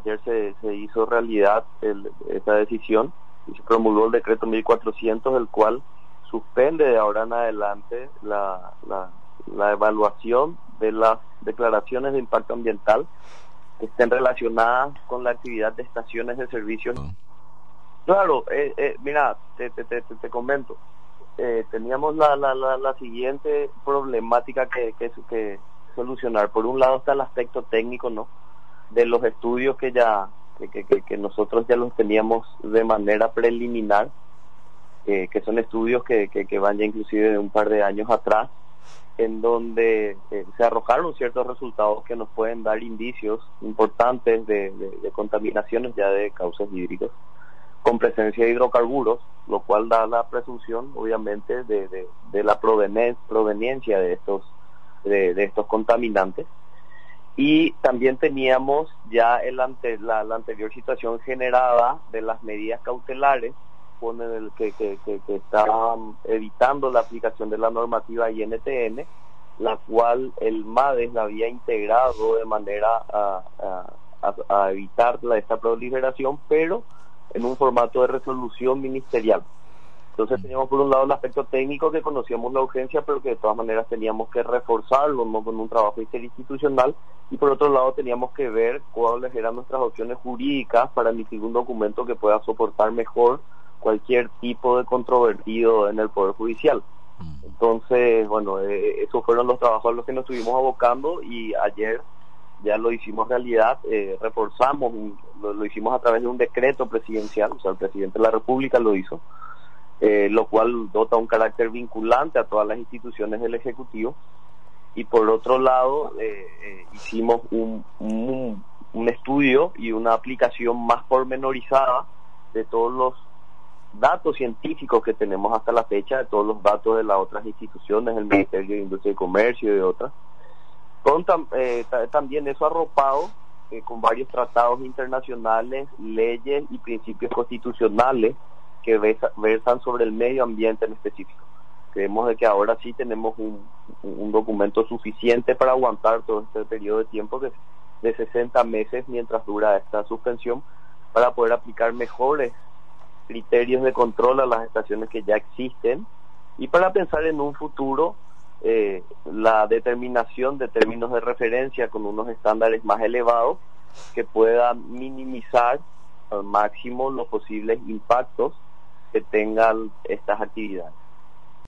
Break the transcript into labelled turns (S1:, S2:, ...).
S1: ayer se hizo realidad esa decisión y se promulgó el decreto 1400, el cual suspende de ahora en adelante la evaluación de las declaraciones de impacto ambiental que estén relacionadas con la actividad de estaciones de servicios. Claro, mira, te comento. Teníamos la siguiente problemática que solucionar. Por un lado está el aspecto técnico, ¿no?, de los estudios que nosotros ya los teníamos de manera preliminar, que son estudios que van ya inclusive de un par de años atrás, en donde se arrojaron ciertos resultados que nos pueden dar indicios importantes de contaminaciones ya de cauces hídricos con presencia de hidrocarburos, lo cual da la presunción, obviamente, de la proveniencia de estos contaminantes. Y también teníamos ya la anterior situación generada de las medidas cautelares con el que estaban evitando la aplicación de la normativa INTN, la cual el MADES la había integrado de manera a evitar esta proliferación, pero en un formato de resolución ministerial. Entonces teníamos por un lado el aspecto técnico, que conocíamos la urgencia, pero que de todas maneras teníamos que reforzarlo, ¿no?, con un trabajo interinstitucional, y por otro lado teníamos que ver cuáles eran nuestras opciones jurídicas para emitir un documento que pueda soportar mejor cualquier tipo de controvertido en el Poder Judicial. Entonces, bueno, esos fueron los trabajos a los que nos estuvimos abocando, y ayer ya lo hicimos realidad. Reforzamos, lo hicimos a través de un decreto presidencial, o sea, el presidente de la República lo hizo, lo cual dota un carácter vinculante a todas las instituciones del Ejecutivo. Y por otro lado, hicimos un estudio y una aplicación más pormenorizada de todos los datos científicos que tenemos hasta la fecha, de todos los datos de las otras instituciones, el Ministerio de Industria y Comercio y de otras, con también eso arropado con varios tratados internacionales, leyes y principios constitucionales que versan sobre el medio ambiente en específico. Creemos de que ahora sí tenemos un documento suficiente para aguantar todo este periodo de tiempo, que es de 60 meses mientras dura esta suspensión, para poder aplicar mejores criterios de control a las estaciones que ya existen, y para pensar en un futuro la determinación de términos de referencia con unos estándares más elevados que puedan minimizar al máximo los posibles impactos que tengan estas actividades.